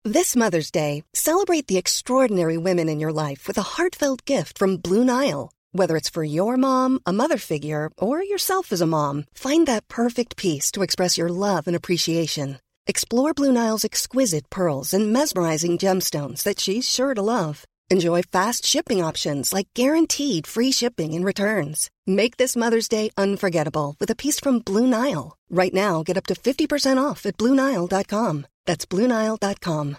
This Mother's Day, celebrate the extraordinary women in your life with a heartfelt gift from Blue Nile. Whether it's for your mom, a mother figure, or yourself as a mom, find that perfect piece to express your love and appreciation. Explore Blue Nile's exquisite pearls and mesmerizing gemstones that she's sure to love. Enjoy fast shipping options like guaranteed free shipping and returns. Make this Mother's Day unforgettable with a piece from Blue Nile. Right now, get up to 50% off at BlueNile.com. That's BlueNile.com.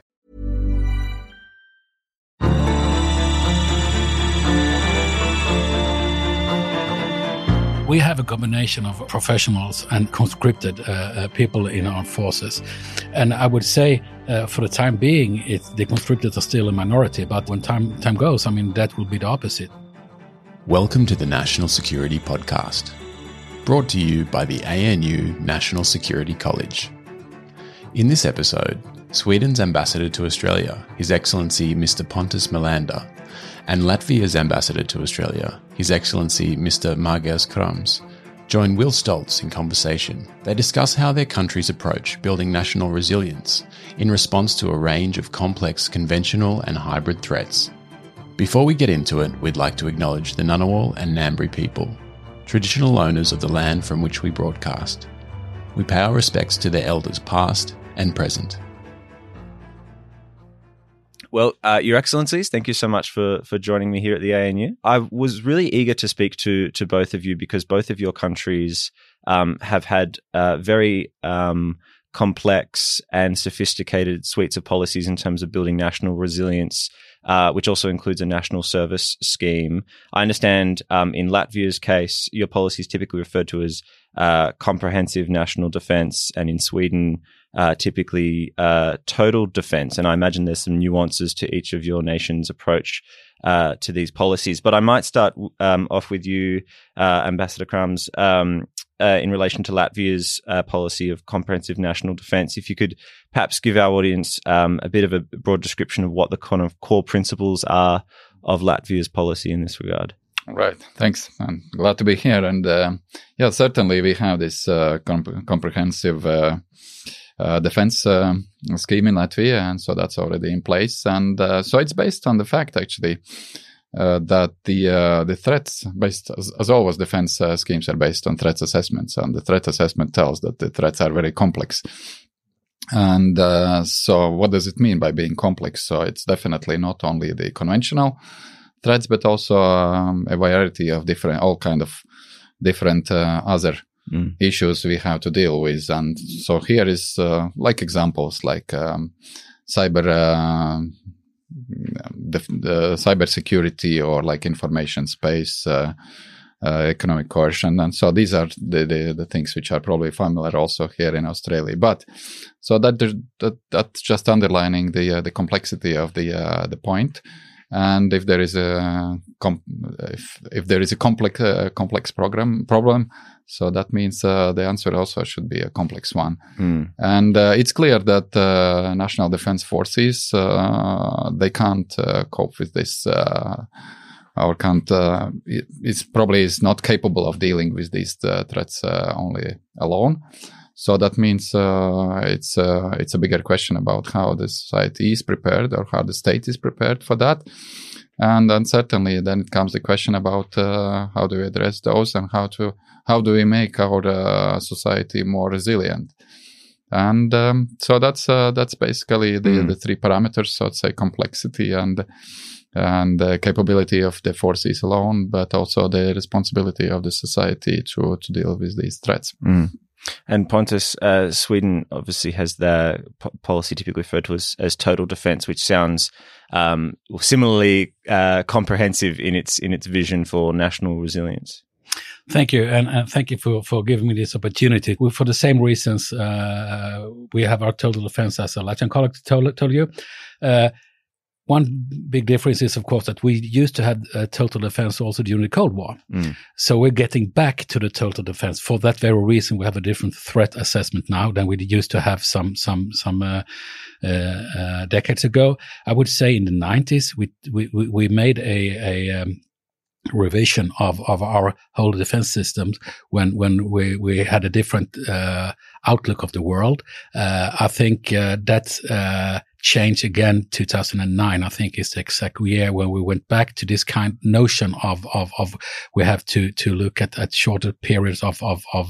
We have a combination of professionals and conscripted people in our forces. And I would say for the time being, the conscripted are still a minority. But when time goes, that will be the opposite. Welcome to the National Security Podcast, brought to you by the ANU National Security College. In this episode, Sweden's ambassador to Australia, His Excellency Mr. Pontus Melander, and Latvia's ambassador to Australia, His Excellency Mr. Margers Krams, join Will Stoltz in conversation. They discuss how their countries approach building national resilience in response to a range of complex conventional and hybrid threats. Before we get into it, we'd like to acknowledge the Ngunnawal and Ngambri people, traditional owners of the land from which we broadcast. We pay our respects to their elders past and present. Well, Your Excellencies, thank you so much for joining me here at the ANU. I was really eager to speak to both of you because both of your countries have had very complex and sophisticated suites of policies in terms of building national resilience, which also includes a national service scheme. I understand in Latvia's case, your policy is typically referred to as comprehensive national defense, and in Sweden, typically total defense. And I imagine there's some nuances to each of your nation's approach to these policies. But I might start off with you, Ambassador Krams, in relation to Latvia's policy of comprehensive national defense. If you could perhaps give our audience a bit of a broad description of what the kind of core principles are of Latvia's policy in this regard. Right. Thanks. I'm glad to be here. And certainly we have this comprehensive defense scheme in Latvia, and so that's already in place. And so it's based on the fact, actually, that the threats, based as always, defense schemes are based on threats assessments, and the threat assessment tells that the threats are very complex. And so what does it mean by being complex? So it's definitely not only the conventional threats, but also a variety of all kind of different other issues we have to deal with. And so here is like examples like cyber security, or like information space, economic coercion. And so these are the things which are probably familiar also here in Australia. But so that's just underlining the complexity of the point. And if there is a complex problem, so that means the answer also should be a complex one. And it's clear that national defense forces they can't cope with this, or can't. It's probably is not capable of dealing with these threats only alone. So that means it's a bigger question about how the society is prepared, or how the state is prepared for that. And then certainly then it comes the question about how do we address those, and how do we make our society more resilient. And so that's basically the three parameters, so to say, complexity and the capability of the forces alone, but also the responsibility of the society to deal with these threats. And Pontus, Sweden obviously has the policy typically referred to as total defense, which sounds similarly comprehensive in its vision for national resilience. Thank you, and thank you for giving me this opportunity. For the same reasons, we have our total defense, as a Latvian colleague told you. One big difference is, of course, that we used to have total defense also during the Cold War. So we're getting back to the total defense. For that very reason, we have a different threat assessment now than we used to have some decades ago. I would say in the 90s, we made a revision of our whole defense systems when we had a different outlook of the world. I think that changed again. 2009, I think, is the exact year when we went back to this kind of notion of we have to look at shorter periods of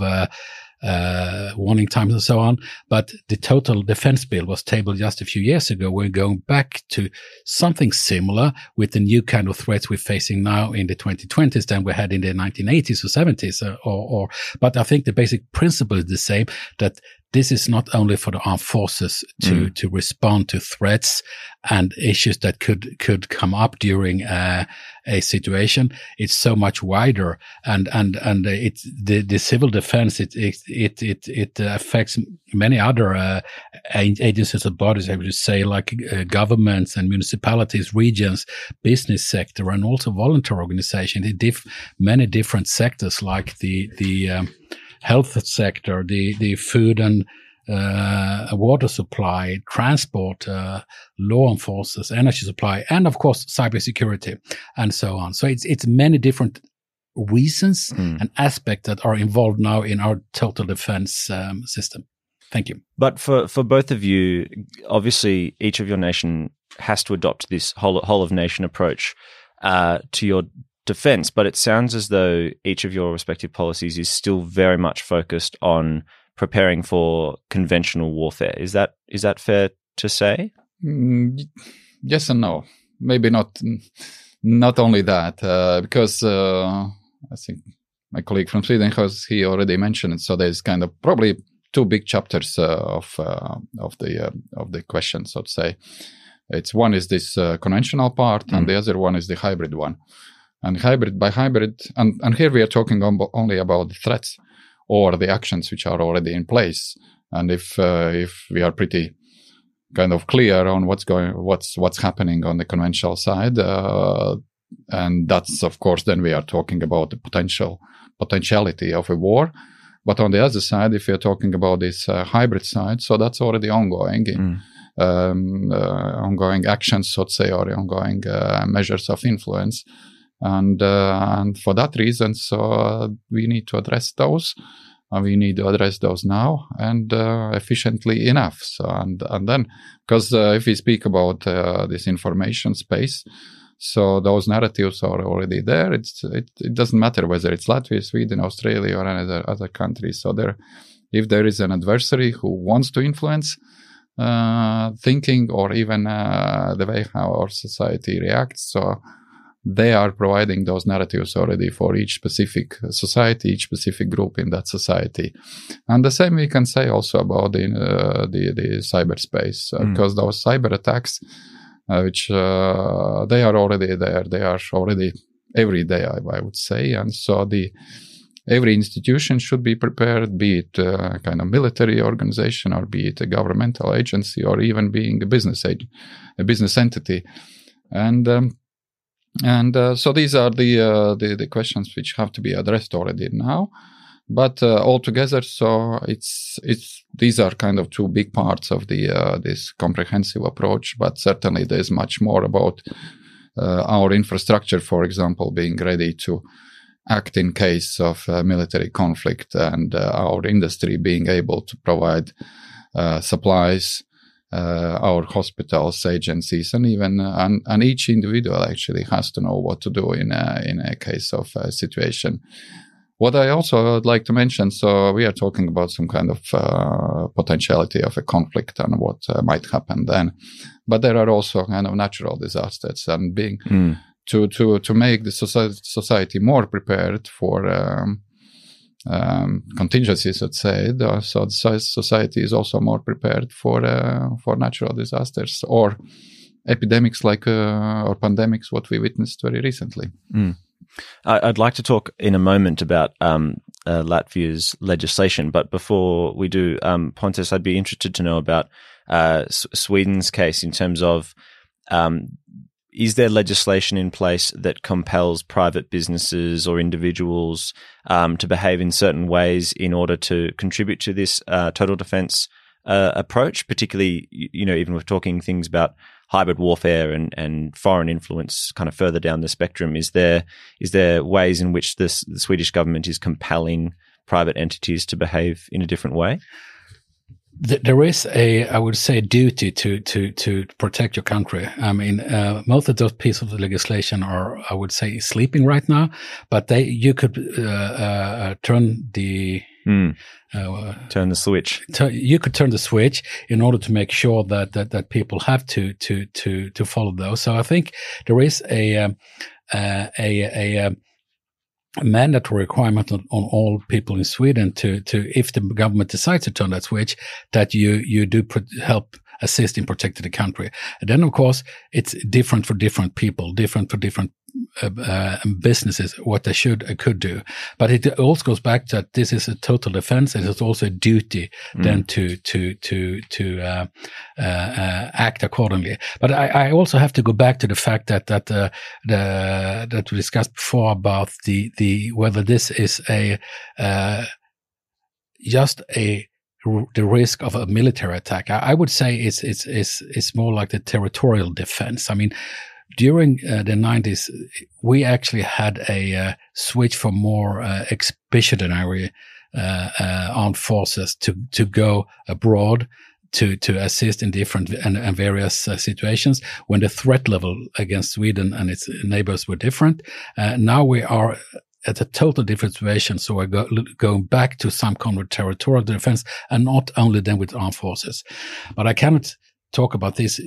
warning times and so on. But the total defense bill was tabled just a few years ago. We're going back to something similar with the new kind of threats we're facing now in the 2020s than we had in the 1980s or 70s but I think the basic principle is the same, that this is not only for the armed forces to respond to threats and issues that could come up during a situation. It's so much wider, and it's the civil defense. It affects many other agencies and bodies. I would say, like governments and municipalities, regions, business sector, and also voluntary organizations. Many different sectors, like the health sector, the food and water supply, transport, law enforcement, energy supply, and of course cybersecurity, and so on. So it's many different reasons and aspects that are involved now in our total defense system. Thank you. But for both of you, obviously each of your nation has to adopt this whole of nation approach to your defense, but it sounds as though each of your respective policies is still very much focused on preparing for conventional warfare. Is that fair to say? Yes and no. Maybe not only that, because I think my colleague from Sweden he already mentioned it. So there's kind of probably two big chapters of the question, so to say. It's one is this conventional part, and the other one is the hybrid one. And hybrid, and here we are talking only about the threats or the actions which are already in place. And if we are pretty kind of clear on what's happening on the conventional side, and that's of course then we are talking about the potentiality of a war. But on the other side, if we are talking about this hybrid side, so that's already ongoing. Ongoing actions, so to say, or ongoing measures of influence. And for that reason, so we need to address those. We need to address those now and efficiently enough. So and then, because if we speak about this information space, so those narratives are already there. It doesn't matter whether it's Latvia, Sweden, Australia, or any other country. So if there is an adversary who wants to influence thinking or even the way how our society reacts, so they are providing those narratives already for each specific society, each specific group in that society. And the same we can say also about the cyberspace, because those cyber attacks, which they are already there, they are already every day, I would say. And so every institution should be prepared, be it a kind of military organization, or be it a governmental agency, or even being a business entity. And so these are the questions which have to be addressed already now. But altogether, so these are kind of two big parts of this comprehensive approach. But certainly, there's much more about our infrastructure, for example, being ready to act in case of military conflict, and our industry being able to provide supplies. Our hospitals, agencies, and even and each individual actually has to know what to do in a case of a situation. What I also would like to mention, so we are talking about some kind of potentiality of a conflict and what might happen then, but there are also kind of natural disasters, and being to make the society more prepared for contingencies, let's say. So the society is also more prepared for natural disasters or epidemics like or pandemics, what we witnessed very recently. I'd like to talk in a moment about Latvia's legislation, but before we do, Pontus, I'd be interested to know about Sweden's case in terms of is there legislation in place that compels private businesses or individuals to behave in certain ways in order to contribute to this total defense approach? Particularly, even we're talking things about hybrid warfare and foreign influence kind of further down the spectrum. Is there ways in which the Swedish government is compelling private entities to behave in a different way? There is I would say, duty to protect your country. I mean, most of those pieces of the legislation are, I would say, sleeping right now. But you could turn the turn the switch. You could turn the switch in order to make sure that people have to follow those. So I think there is a mandatory requirement on all people in Sweden to if the government decides to turn that switch, that you do help assist in protecting the country. And then, of course, it's different for different people, different for different businesses, what they could do. But it also goes back to that this is a total defense, and it's also a duty then to act accordingly. But I also have to go back to the fact that we discussed before about the whether this is the risk of a military attack. I would say it's more like the territorial defense. I mean, during the 90s, we actually had a switch for more expeditionary armed forces to go abroad to assist in different and various situations when the threat level against Sweden and its neighbors were different. Now we are at a total different situation, so we're going back to some kind of territorial defense, and not only then with armed forces. But I cannot talk about this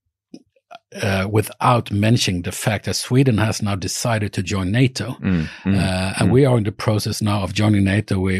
without mentioning the fact that Sweden has now decided to join NATO, and we are in the process now of joining NATO. We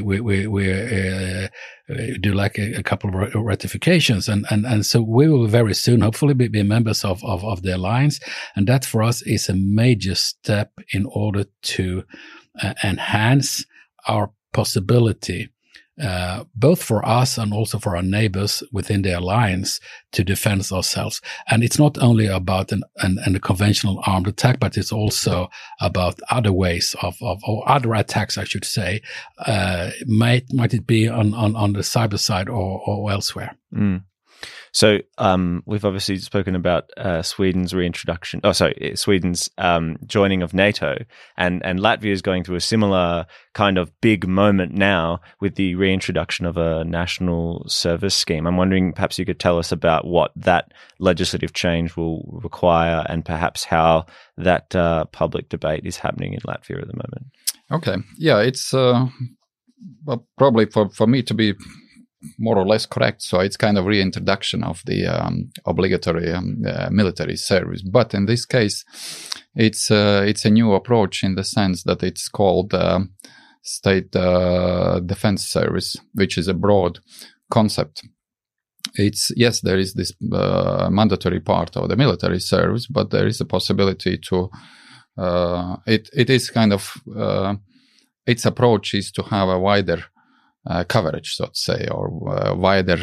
do like a couple of ratifications, and so we will very soon, hopefully, be members of the alliance, and that for us is a major step in order to enhance our possibility, both for us and also for our neighbors within the alliance, to defend ourselves. And it's not only about a conventional armed attack, but it's also about other ways or other attacks, I should say. Might it be on the cyber side or elsewhere? So we've obviously spoken about Sweden's reintroduction. Sweden's joining of NATO, and Latvia is going through a similar kind of big moment now with the reintroduction of a national service scheme. I'm wondering, perhaps you could tell us about what that legislative change will require, and perhaps how that public debate is happening in Latvia at the moment. Okay, yeah, it's probably for me to be more or less correct. So it's kind of reintroduction of the obligatory military service. But in this case, it's a new approach in the sense that it's called state defense service, which is a broad concept. Yes, there is this mandatory part of the military service, but there is a possibility to it is kind of its approach is to have a wider coverage, so to say, or wider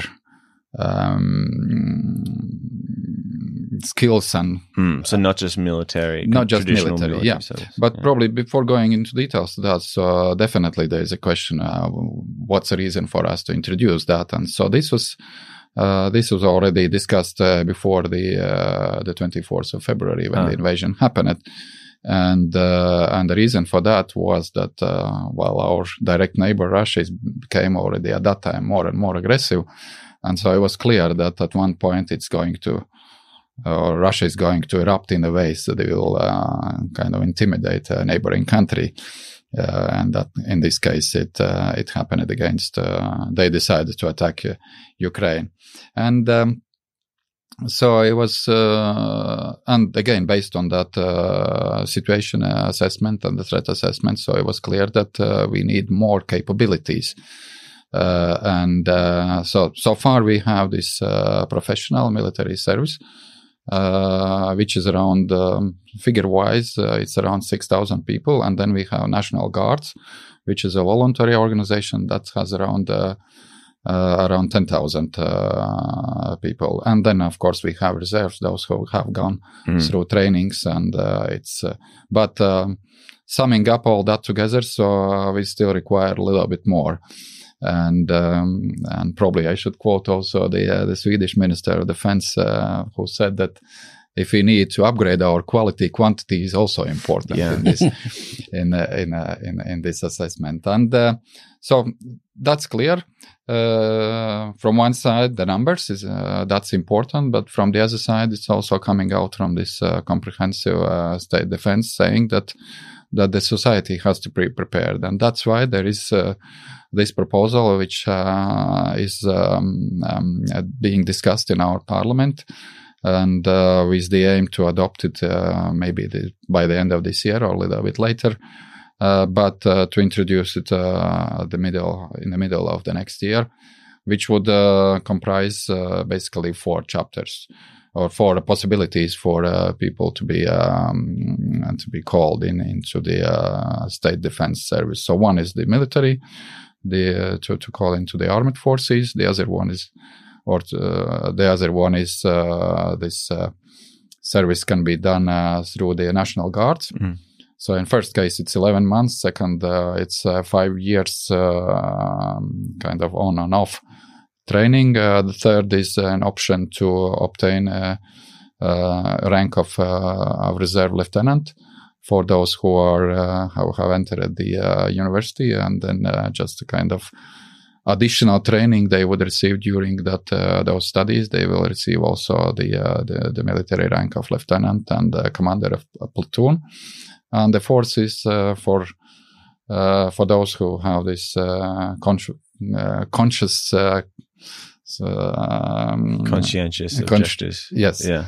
skills and so not just military, yeah. service. But probably before going into details, that's definitely there is a question: what's the reason for us to introduce that? And so this was already discussed before the 24th of February when the invasion happened. And the reason for that was that while our direct neighbor Russia became already at that time more and more aggressive, and so it was clear that at one point Russia is going to erupt in a way so they will kind of intimidate a neighboring country, and that in this case it happened against. They decided to attack Ukraine, and. So it was, and again, based on that situation assessment and the threat assessment, so it was clear that we need more capabilities. So far we have this professional military service, which is around, figure-wise, it's around 6,000 people. And then we have National Guards, which is a voluntary organization that has around 10,000 people. And then, of course, we have reserves, those who have gone through trainings. And but summing up all that together, so we still require a little bit more. And probably I should quote also the Swedish Minister of Defense, who said that if we need to upgrade our quantity is also important in this in this assessment. And so that's clear. from one side, the numbers is that's important, but from the other side, it's also coming out from this comprehensive state defense, saying that the society has to be prepared, and that's why there is this proposal, which is being discussed in our parliament, and with the aim to adopt it maybe by the end of this year or a little bit later. But to introduce it in the middle of the next year, which would comprise basically 4 chapters or 4 possibilities for people to be called into the state defense service. So one is the military, to call into the armed forces. The other one is, this service can be done through the National Guards. Mm. So in first case, it's 11 months. Second, it's 5 years kind of on and off training. The third is an option to obtain a rank of reserve lieutenant for those who have entered the university, and then just a kind of additional training they would receive during those studies. They will receive also the military rank of lieutenant and commander of a platoon. And the fourth is for those who have this conscientious objectives. Yes. Yeah.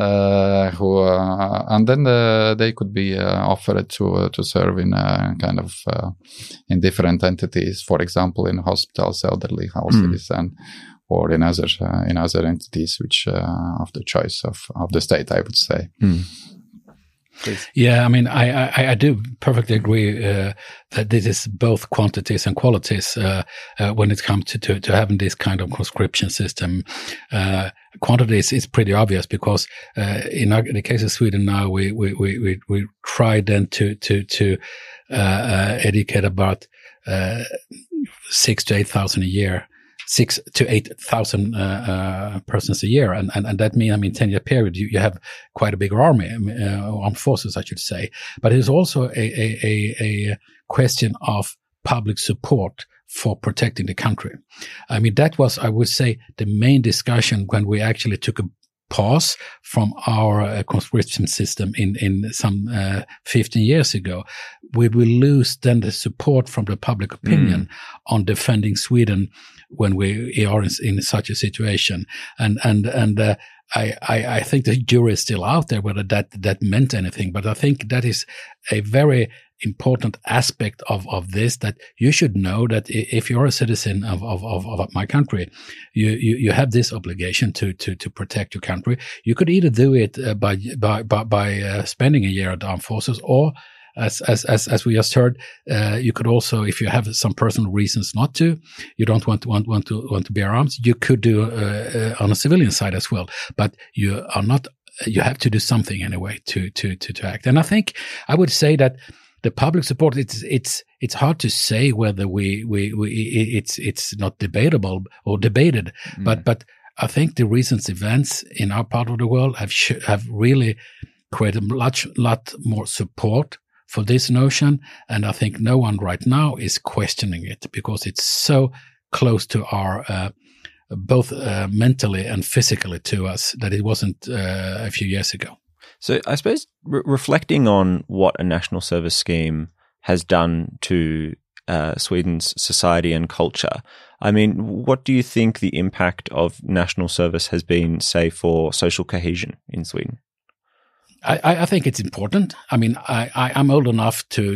And then they could be offered to serve in kind of in different entities, for example, in hospitals, elderly houses, or in other entities which of the choice of the state, I would say. Please. Yeah, I mean, I do perfectly agree that this is both quantities and qualities when it comes to having this kind of conscription system. Quantities is pretty obvious because in the case of Sweden now, we try then to educate about 6,000 to 8,000 a year. 6,000 to 8,000 persons a year, and that means, I mean, 10-year period, you have quite a bigger army, armed forces, I should say. But it's also a question of public support for protecting the country. I mean, that was, I would say, the main discussion when we actually took a pause from our conscription system in some 15 years ago. We will lose then the support from the public opinion on defending Sweden when we are in such a situation. And I think the jury is still out there whether that meant anything. But I think that is a very important aspect of this, that you should know that if you're a citizen of my country, you have this obligation to protect your country. You could either do it by spending a year at the armed forces, or as we just heard, you could also, if you have some personal reasons not to, you don't want to bear arms, you could do on a civilian side as well. But you have to do something anyway to act. And I think I would say that the public support, it's hard to say whether it's not debatable or debated, but I think the recent events in our part of the world have really created a lot more support for this notion, and I think no one right now is questioning it because it's so close to our both mentally and physically to us that it wasn't a few years ago. So I suppose reflecting on what a national service scheme has done to Sweden's society and culture, I mean, what do you think the impact of national service has been, say, for social cohesion in Sweden? I think it's important. I mean, I'm old enough to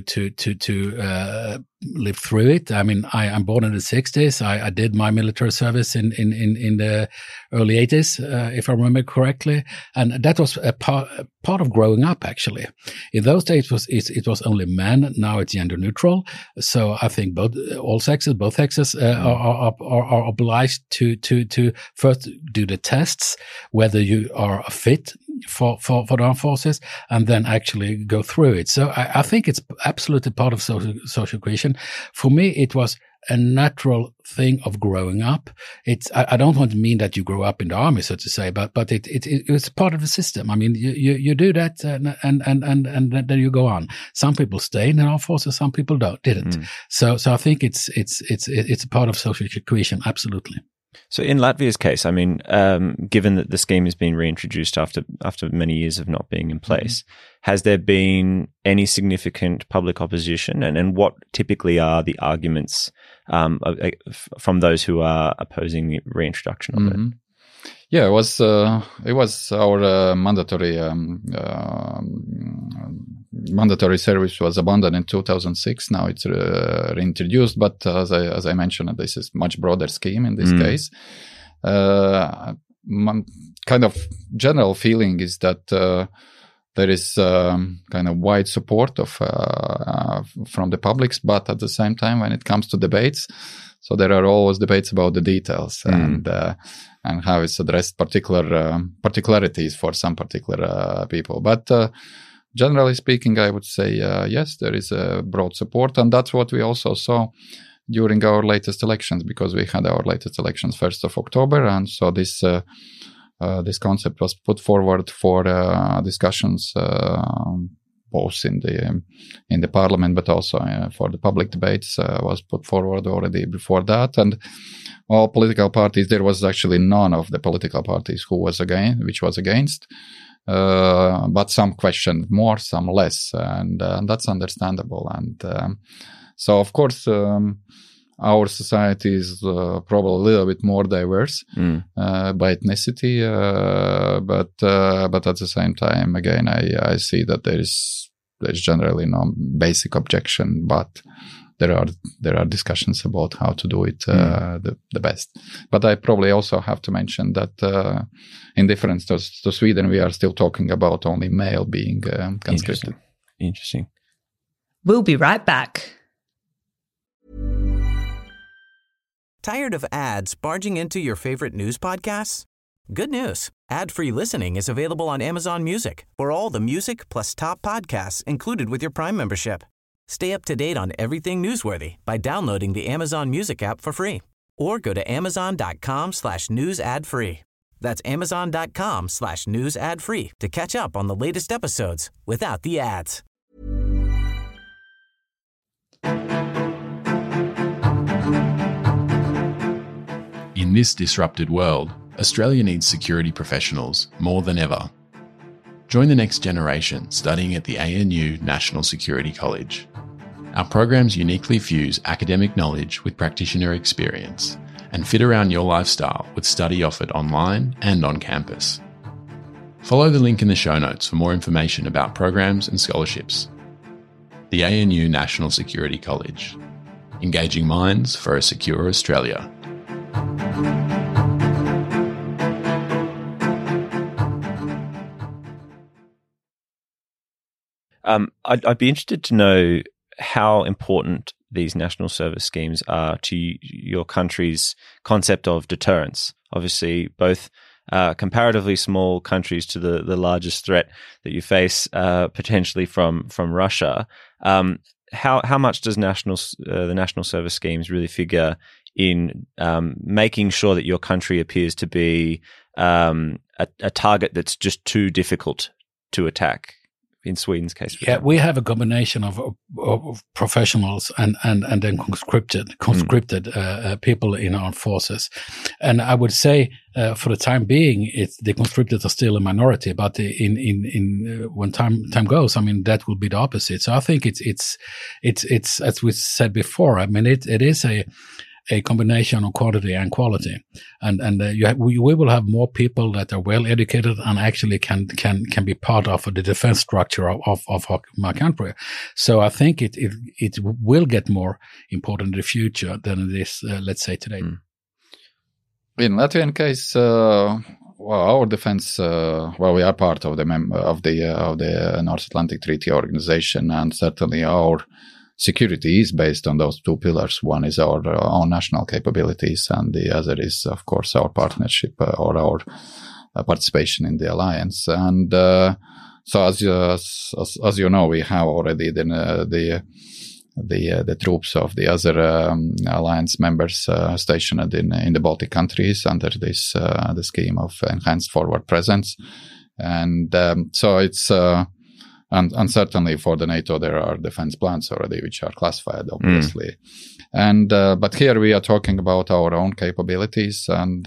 live through it. I mean, I'm born in the 60s. I did my military service in the early 80s, if I remember correctly. And that was a part of growing up, actually. In those days, it was only men. Now it's gender neutral. So I think both sexes are obliged to first do the tests, whether you are fit for the armed forces, and then actually go through it. So I think it's absolutely part of social cohesion. For me, it was a natural thing of growing up. I don't want to mean that you grow up in the army, so to say, but it's part of the system. I mean, you do that and then you go on. Some people stay in the armed forces, some people didn't. So I think it's a part of social cohesion, absolutely. So in Latvia's case, I mean, given that the scheme has been reintroduced after many years of not being in place, has there been any significant public opposition? And what typically are the arguments from those who are opposing the reintroduction of it? Yeah, it was our mandatory service was abandoned in 2006. Now it's reintroduced, but as I mentioned, this is much broader scheme in this case. Kind of general feeling is that there is kind of wide support from the publics, but at the same time, when it comes to debates, so there are always debates about the details and how it's addressed particularities for some particular people. But generally speaking, I would say yes, there is a broad support, and that's what we also saw during our latest elections, because we had our latest elections 1st of October, and so this concept was put forward for discussions both in the parliament, but also for the public debates was put forward already before that. And all political parties, there was actually none of the political parties which was against, but some questioned more, some less, and that's understandable. And so, of course, our society is probably a little bit more diverse by ethnicity, but at the same time, again, I see that there's generally no basic objection, but there are discussions about how to do it the best. But I probably also have to mention that in difference to Sweden, we are still talking about only male being conscripted. Interesting. We'll be right back. Tired of ads barging into your favorite news podcasts? Good news. Ad-free listening is available on Amazon Music for all the music plus top podcasts included with your Prime membership. Stay up to date on everything newsworthy by downloading the Amazon Music app for free or go to amazon.com/news ad free. That's amazon.com/news ad free to catch up on the latest episodes without the ads. In this disrupted world, Australia needs security professionals more than ever. Join the next generation studying at the ANU National Security College. Our programs uniquely fuse academic knowledge with practitioner experience and fit around your lifestyle with study offered online and on campus. Follow the link in the show notes for more information about programs and scholarships. The ANU National Security College. Engaging minds for a secure Australia. I'd be interested to know how important these national service schemes are to your country's concept of deterrence. Obviously, both comparatively small countries to the largest threat that you face potentially from Russia. How much does the national service schemes really figure in making sure that your country appears to be a target that's just too difficult to attack? In Sweden's case, yeah, we have a combination of professionals and then conscripted people in armed forces, and I would say for the time being, the conscripted are still a minority. But in when time goes, I mean that will be the opposite. So I think it's as we said before. I mean it is a combination of quantity and quality, and we will have more people that are well educated and actually can be part of the defense structure of my country. So I think it will get more important in the future than it is, let's say, today. In Latvian case, our defense, we are part of the North Atlantic Treaty Organization, and certainly our security is based on those two pillars. One is our own national capabilities, and the other is, of course, our partnership or our participation in the alliance. And so, as you know, we have already the the troops of the other alliance members stationed in the Baltic countries under this the scheme of enhanced forward presence. And so it's and certainly for the NATO there are defense plans already which are classified, obviously. And but here we are talking about our own capabilities, and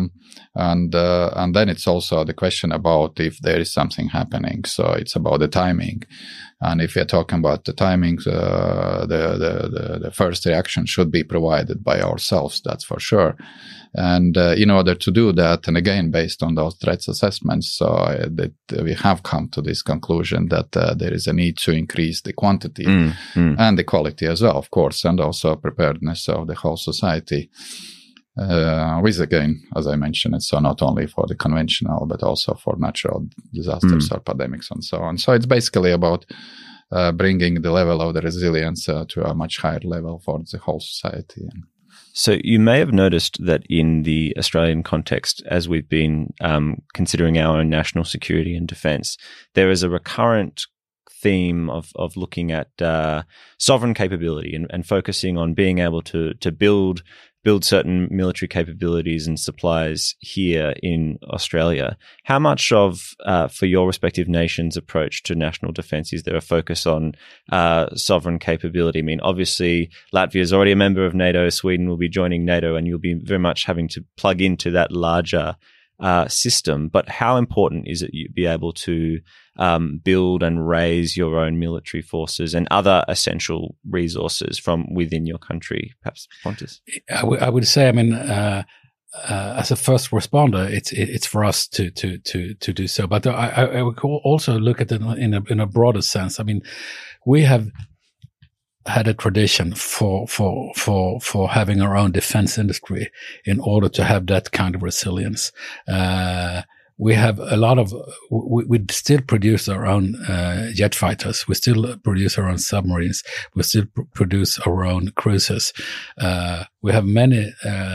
then it's also the question about if there is something happening. So it's about the timing, and if we are talking about the timing, the first reaction should be provided by ourselves. That's for sure. And in order to do that, and again based on those threats assessments, that we have come to this conclusion that there is a need to increase the quantity and the quality as well, of course, and also preparedness of the whole society. With, again, as I mentioned, it's so not only for the conventional but also for natural disasters or pandemics and so on. So it's basically about bringing the level of the resilience to a much higher level for the whole society. So you may have noticed that in the Australian context, as we've been considering our own national security and defence, there is a recurrent theme of looking at sovereign capability and focusing on being able to build certain military capabilities and supplies here in Australia. How much of, for your respective nations' approach to national defence, is there a focus on sovereign capability? I mean, obviously, Latvia is already a member of NATO. Sweden will be joining NATO, and you'll be very much having to plug into that larger system. But how important is it you be able to build and raise your own military forces and other essential resources from within your country? Perhaps Pontus. I would say, I mean, as a first responder, it's for us to do so. But I would also look at it in a broader sense. I mean, we have had a tradition for having our own defense industry in order to have that kind of resilience. We have a lot of, we still produce our own jet fighters. We still produce our own submarines. We still produce our own cruisers. We have many,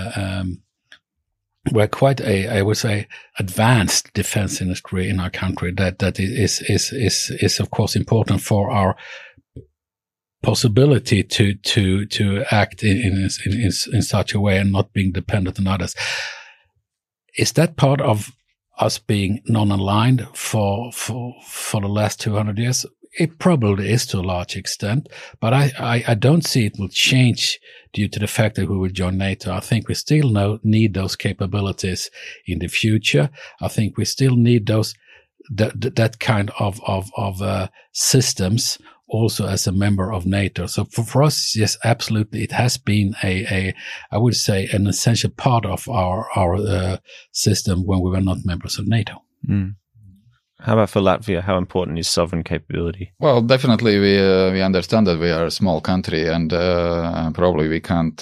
we're quite I would say, advanced defense industry in our country that is of course important for our possibility to act in such a way and not being dependent on others. Is that part of us being non-aligned for the last 200 years? It probably is to a large extent, but I don't see it will change due to the fact that we will join NATO. I think we still need those capabilities in the future. I think we still need that kind of systems also as a member of NATO. So for us, yes, absolutely, it has been I would say, an essential part of our system when we were not members of NATO. How about for Latvia? How important is sovereign capability? Well, definitely we understand that we are a small country, and probably we can't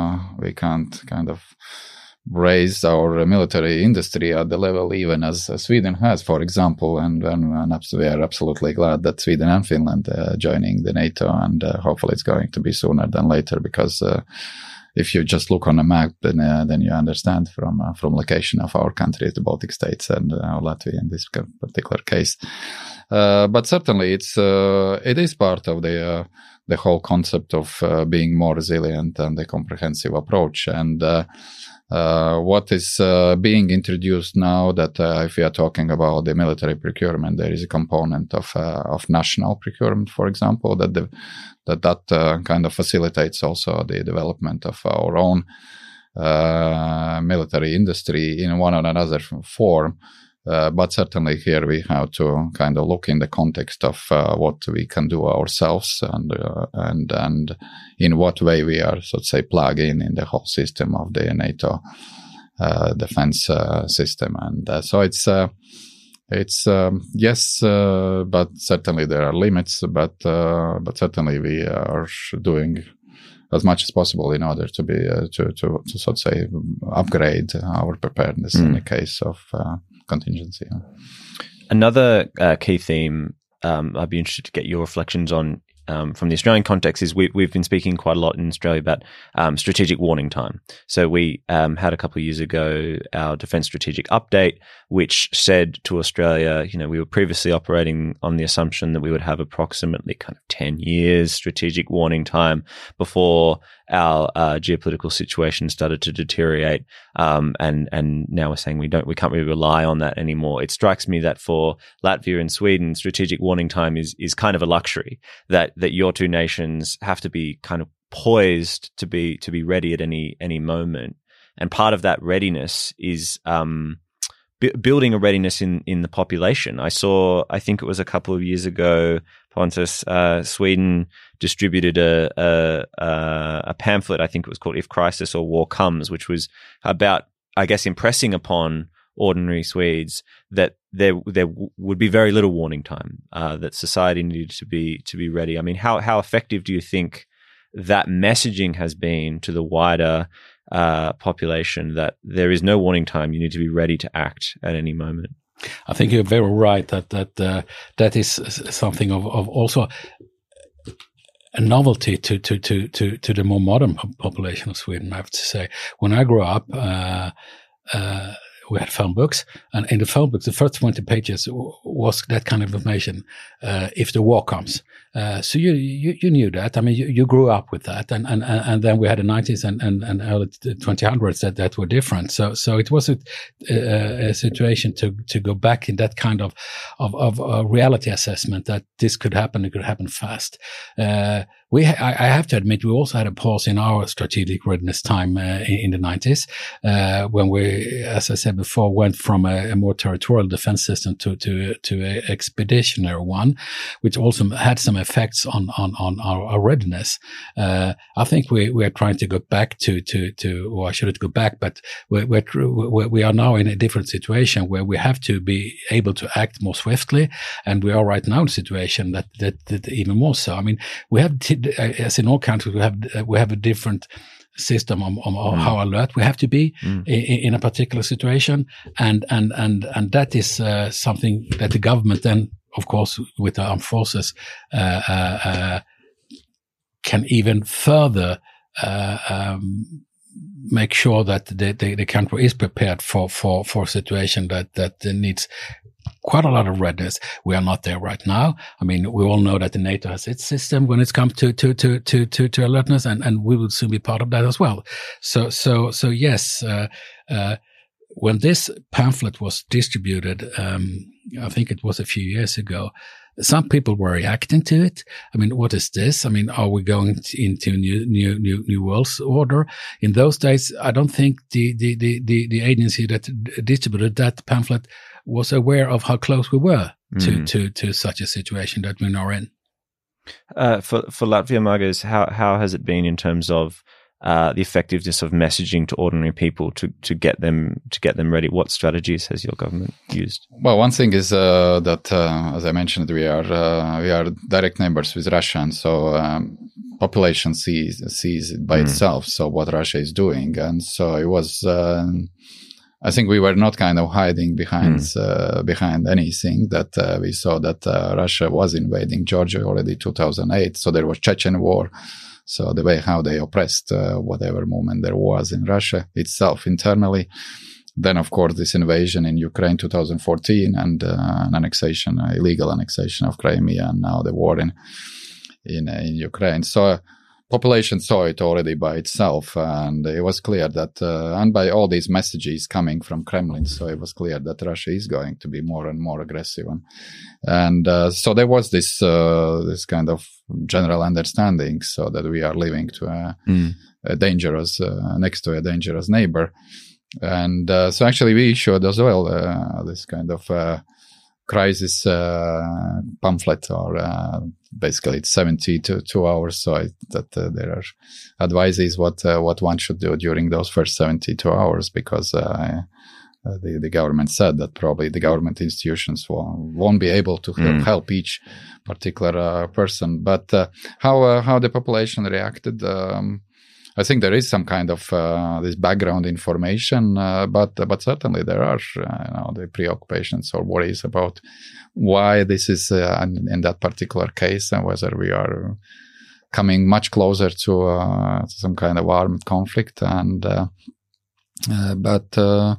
kind of raise our military industry at the level even as Sweden has, for example, and we are absolutely glad that Sweden and Finland joining the NATO, and hopefully it's going to be sooner than later, because if you just look on a map, then you understand from location of our countries, the Baltic states and Latvia in this particular case. But certainly it is part of the whole concept of being more resilient and a comprehensive approach. And what is being introduced now, that if we are talking about the military procurement, there is a component of national procurement, for example, that kind of facilitates also the development of our own military industry in one or another form. But certainly here we have to kind of look in the context of what we can do ourselves and in what way we are, so to say, plug in the whole system of the NATO defense system. And so it's yes, but certainly there are limits. But certainly we are doing as much as possible in order to be to so to say upgrade our preparedness in the case of contingency. Another key theme I'd be interested to get your reflections on from the Australian context is we've been speaking quite a lot in Australia about strategic warning time. So we had a couple of years ago our Defence Strategic Update, which said to Australia, we were previously operating on the assumption that we would have approximately kind of 10 years strategic warning time before our geopolitical situation started to deteriorate, and now we're saying we can't really rely on that anymore. It strikes me that for Latvia and Sweden, strategic warning time is kind of a luxury that your two nations have to be kind of poised to be ready at any moment, and part of that readiness is building a readiness in the population. I think it was a couple of years ago, Pontus, Sweden distributed a pamphlet. I think it was called "If Crisis or War Comes," which was about, I guess, impressing upon ordinary Swedes that there would be very little warning time. That society needed to be ready. I mean, how effective do you think that messaging has been to the wider population that there is no warning time? You need to be ready to act at any moment. I think you're very right that is something of also a novelty to the more modern population of Sweden. I have to say, when I grew up, we had phone books, and in the phone books, the first 20 pages was that kind of information. If the war comes, so you knew that. I mean, you grew up with that, and then we had the 90s and early 2000s that were different. So it was a situation to go back in that kind of reality assessment that this could happen. It could happen fast. I have to admit, we also had a pause in our strategic readiness time in the 90s when we, as I said before, went from a more territorial defense system to an expeditionary one, which also had some effects on our readiness. I think we are trying to go back or I shouldn't go back, but we are now in a different situation where we have to be able to act more swiftly, and we are right now in a situation that even more so. I mean, we have, as in all countries, we have a different system on how alert we have to be in a particular situation, and that is something that the government then, of course, with the armed forces, can even further make sure that the country is prepared for a situation that needs quite a lot of readiness. We are not there right now. I mean, we all know that the NATO has its system when it comes to alertness, and we will soon be part of that as well. So yes, when this pamphlet was distributed, I think it was a few years ago, some people were reacting to it. I mean, what is this? I mean, are we going into a new world order? In those days, I don't think the agency that distributed that pamphlet was aware of how close we were to such a situation that we're now in. For Latvia, Margus, how has it been in terms of the effectiveness of messaging to ordinary people to get them ready? What strategies has your government used? Well, one thing is that, as I mentioned, we are direct neighbors with Russia, and so population sees it by itself. So what Russia is doing, and so it was. I think we were not kind of hiding behind anything. That we saw that Russia was invading Georgia already 2008. So there was Chechen war. So the way how they oppressed whatever movement there was in Russia itself internally. Then, of course, this invasion in Ukraine 2014 and an illegal annexation of Crimea, and now the war in Ukraine. So population saw it already by itself, and it was clear that, and by all these messages coming from Kremlin, so it was clear that Russia is going to be more and more aggressive. And so there was this kind of general understanding, so that we are living to a dangerous, next to a dangerous neighbor. And so actually we issued as well this kind of crisis pamphlet, or basically it's 72 hours. So that there are advices what one should do during those first 72 hours, because the government said that probably the government institutions won't be able to help each particular person. But how the population reacted, I think there is some kind of this background information, but certainly there are the preoccupations or worries about why this is in that particular case, and whether we are coming much closer to some kind of armed conflict. And but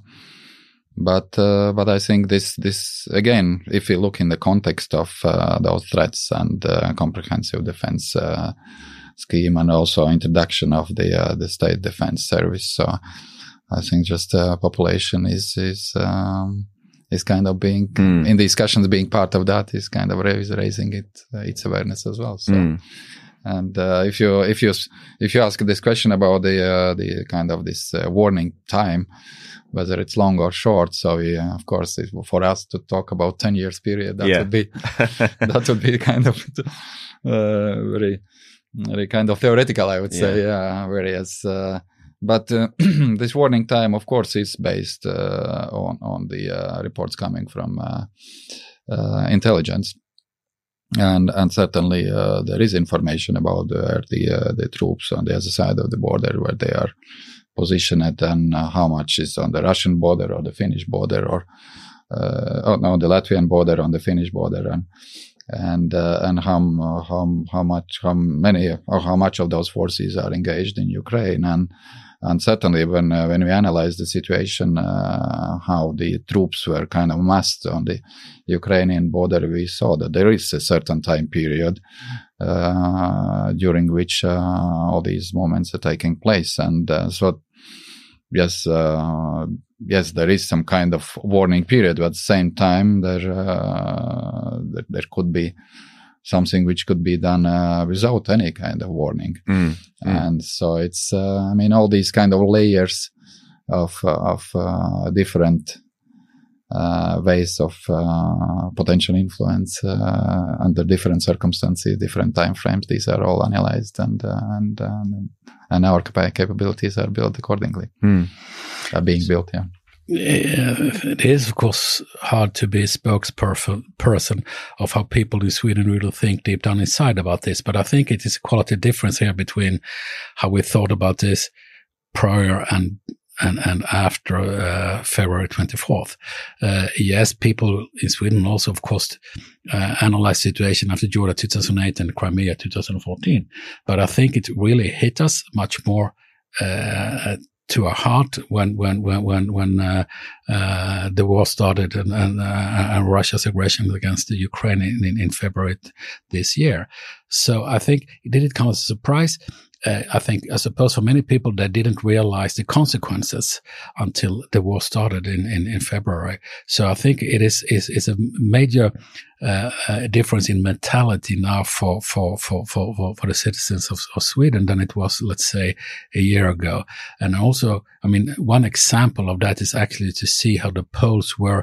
I think this again, if you look in the context of those threats and comprehensive defense scheme, and also introduction of the state defense service, so I think just population is kind of being in discussions, being part of that is kind of raising its awareness as well. So. And if you ask this question about the kind of this warning time, whether it's long or short, so of course, for us to talk about 10 years period, would be that would be kind of very, very kind of theoretical, I would say. Whereas, but this warning time, of course, is based on the reports coming from intelligence. And certainly there is information about the troops on the other side of the border, where they are positioned, and how much is on the Russian border or the Finnish border, or the Latvian border, on the Finnish border, and how much of those forces are engaged in Ukraine. And certainly when we analyze the situation, how the troops were kind of massed on the Ukrainian border, we saw that there is a certain time period during which all these moments are taking place. And so, yes, there is some kind of warning period, but at the same time, there could be something which could be done without any kind of warning. And so it's, all these kind of layers of different ways of potential influence under different circumstances, different time frames. These are all analyzed, and our capabilities are built accordingly. Are being built, yeah. It is, of course, hard to be a spokesperson of how people in Sweden really think deep down inside about this. But I think it is a quality difference here between how we thought about this prior and after February 24th. Yes, people in Sweden also, of course, analyzed the situation after Georgia 2008 and Crimea 2014. But I think it really hit us much more to our heart when the war started and Russia's aggression against the Ukraine in February this year. So I think it didn't come as a surprise. I suppose for many people, they didn't realize the consequences until the war started in February. So I think it is a major difference in mentality now for the citizens of Sweden than it was, let's say, a year ago. And also, one example of that is actually to see how the polls were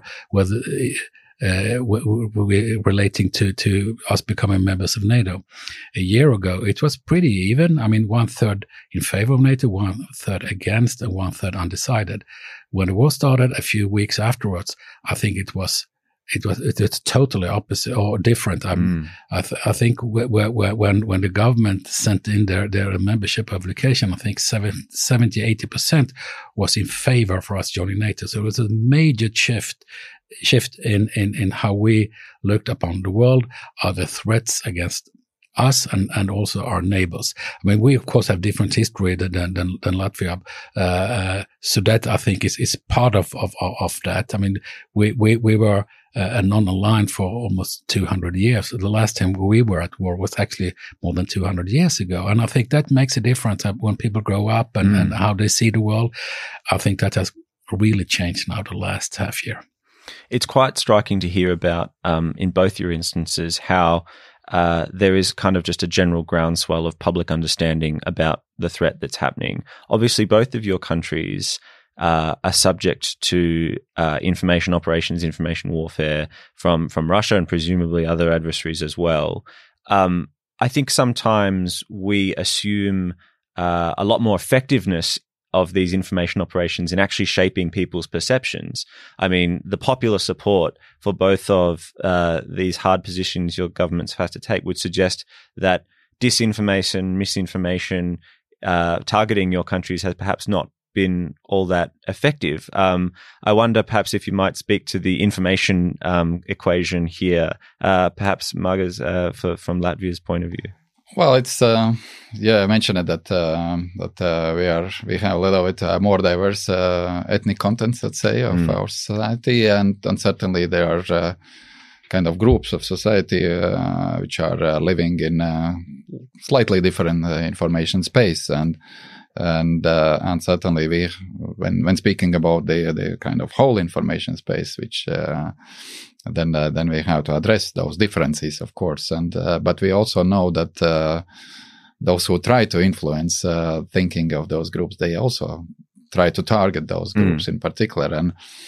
relating to us becoming members of NATO. A year ago, it was pretty even. 1/3 in favor of NATO, 1/3 against, and 1/3 undecided. When the war started a few weeks afterwards, I think it's totally opposite or different. I think when the government sent in their membership application, I think 70-80% was in favor for us joining NATO. So it was a major shift in how we looked upon the world, other threats against us and also our neighbors. We of course have different history than Latvia. So that I think is part of that. We were a non-aligned for almost 200 years. The last time we were at war was actually more than 200 years ago. And I think that makes a difference when people grow up and how they see the world. I think that has really changed now the last half year. It's quite striking to hear about, in both your instances, how there is kind of just a general groundswell of public understanding about the threat that's happening. Obviously, both of your countries are subject to information operations, information warfare from Russia and presumably other adversaries as well. I think sometimes we assume a lot more effectiveness of these information operations in actually shaping people's perceptions. The popular support for both of these hard positions your governments have to take would suggest that disinformation, misinformation targeting your countries has perhaps not been all that effective. I wonder perhaps if you might speak to the information equation here, perhaps Margus, from Latvia's point of view. Well, it's I mentioned that we have a little bit more diverse ethnic contents, let's say, of our society, and certainly there are kind of groups of society which are living in slightly different information space, and certainly when speaking about the kind of whole information space, which then we have to address those differences, of course, and but we also know that those who try to influence thinking of those groups, they also try to target those groups in particular,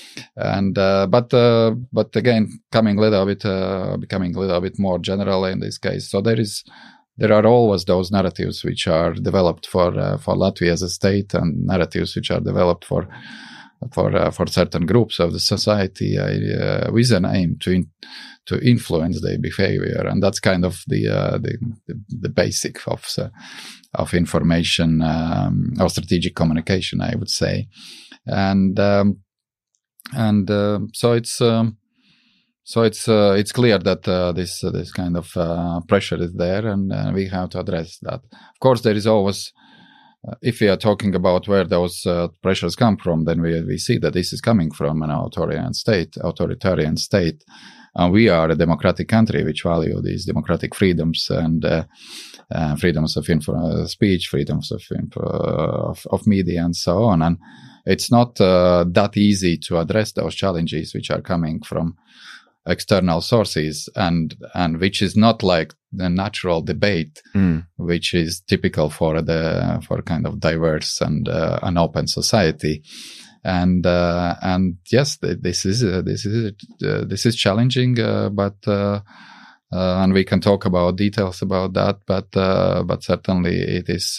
but again, becoming a little bit more general in this case. So there are always those narratives which are developed for Latvia as a state, and narratives which are developed for certain groups of the society with an aim to influence their behavior, and that's kind of the basic of information or strategic communication, I would say, and so it's clear that this kind of pressure is there, and we have to address that. Of course, there is always. If we are talking about where those pressures come from, then we see that this is coming from an authoritarian state. And we are a democratic country which value these democratic freedoms and freedoms of speech, freedoms of media, and so on. And it's not that easy to address those challenges which are coming from external sources, and which is not like the natural debate, which is typical for kind of diverse and an open society. And yes, this is challenging, but and we can talk about details about that, but certainly it is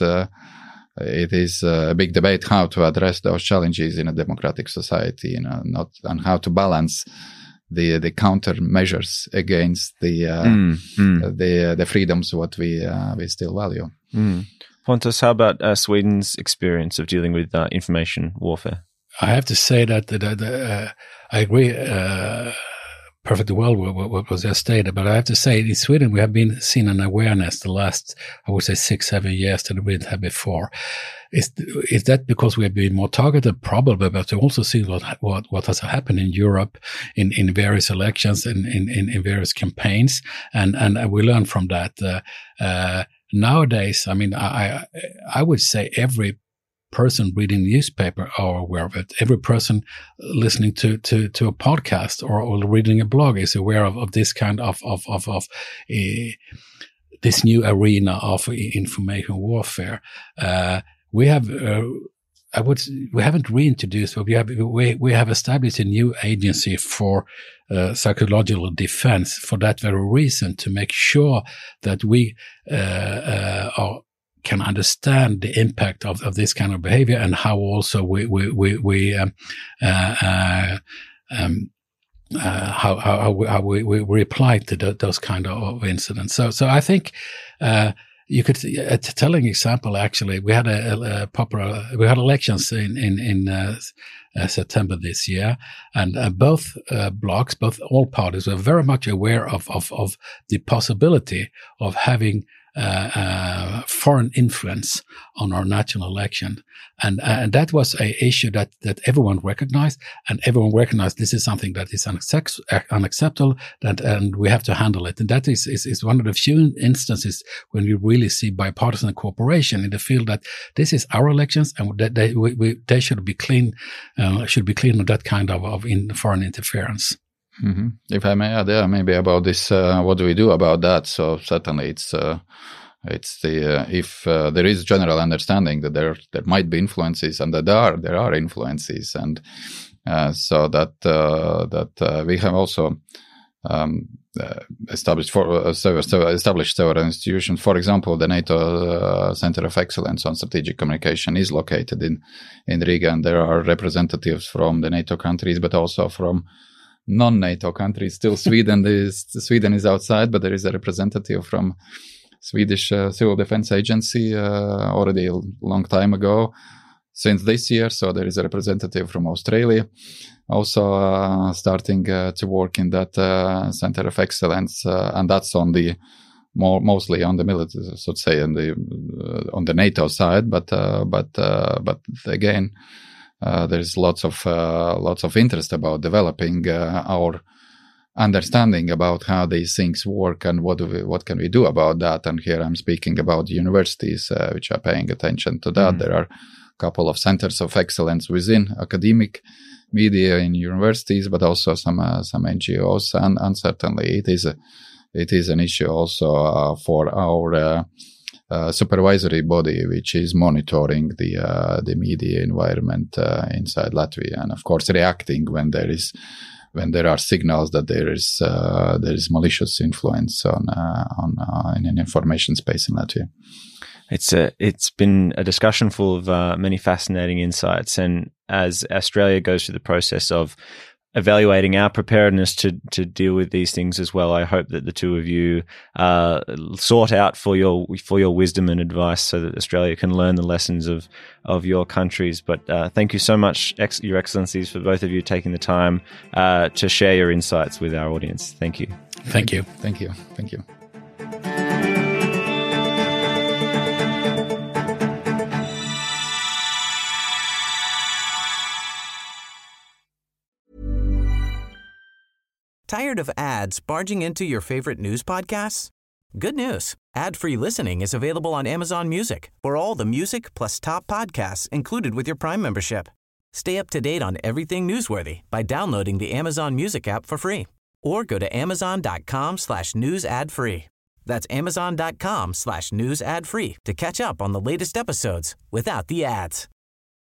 a big debate how to address those challenges in a democratic society, and how to balance the countermeasures against the freedoms what we still value. Pontus, how about Sweden's experience of dealing with information warfare? I have to say that I agree perfectly well with what was just stated, but I have to say in Sweden we have been seeing an awareness the last, I would say, 6-7 years than we didn't have before. Is that because we have been more targeted? Probably, but we also see what has happened in Europe in various elections and in various campaigns, and we learn from that. Nowadays, I mean, I would say every person reading the newspaper are aware of it. Every person listening to a podcast or reading a blog is aware of this kind of this new arena of information warfare. We have, we haven't reintroduced, but we have established a new agency for psychological defense for that very reason, to make sure that we can understand the impact of this kind of behavior, and how also we reply to those kind of incidents. So I think you could, a telling example, actually, we had we had elections in September this year, and both blocs, all parties were very much aware of the possibility of having foreign influence on our national election. And that was an issue that everyone recognized, and everyone recognized this is something that is unacceptable, and we have to handle it. And that is one of the few instances when we really see bipartisan cooperation in the field that this is our elections, and that they should be clean, of that kind of foreign interference. Mm-hmm. If I may add, maybe about this, what do we do about that? So certainly it's if there is general understanding that there might be influences, and that there are influences, and so that we have also established several institutions. For example, the NATO Center of Excellence on Strategic Communication is located in Riga, and there are representatives from the NATO countries, but also from non-NATO countries. Still, Sweden is outside, but there is a representative from Swedish Civil Defense Agency already a long time ago. Since this year, so there is a representative from Australia also starting to work in that Center of Excellence, and that's on the mostly on the military, so to say, on the NATO side. But again, there's lots of interest about developing our understanding about how these things work and what can we do about that. And here I'm speaking about universities which are paying attention to that. There are a couple of centers of excellence within academic media in universities, but also some NGOs, and certainly it is an issue also for our supervisory body, which is monitoring the media environment inside Latvia, and of course reacting when there are signals that there is malicious influence in an information space in Latvia. It's been a discussion full of many fascinating insights, and as Australia goes through the process of evaluating our preparedness to deal with these things as well, I hope that the two of you sort out for your wisdom and advice so that Australia can learn the lessons of your countries. But thank you so much, Your Excellencies, for both of you taking the time to share your insights with our audience. Thank you. Thank you. Thank you. Thank you. Tired of ads barging into your favorite news podcasts? Good news. Ad-free listening is available on Amazon Music for all the music plus top podcasts included with your Prime membership. Stay up to date on everything newsworthy by downloading the Amazon Music app for free or go to amazon.com/news ad free. That's amazon.com/news ad free to catch up on the latest episodes without the ads.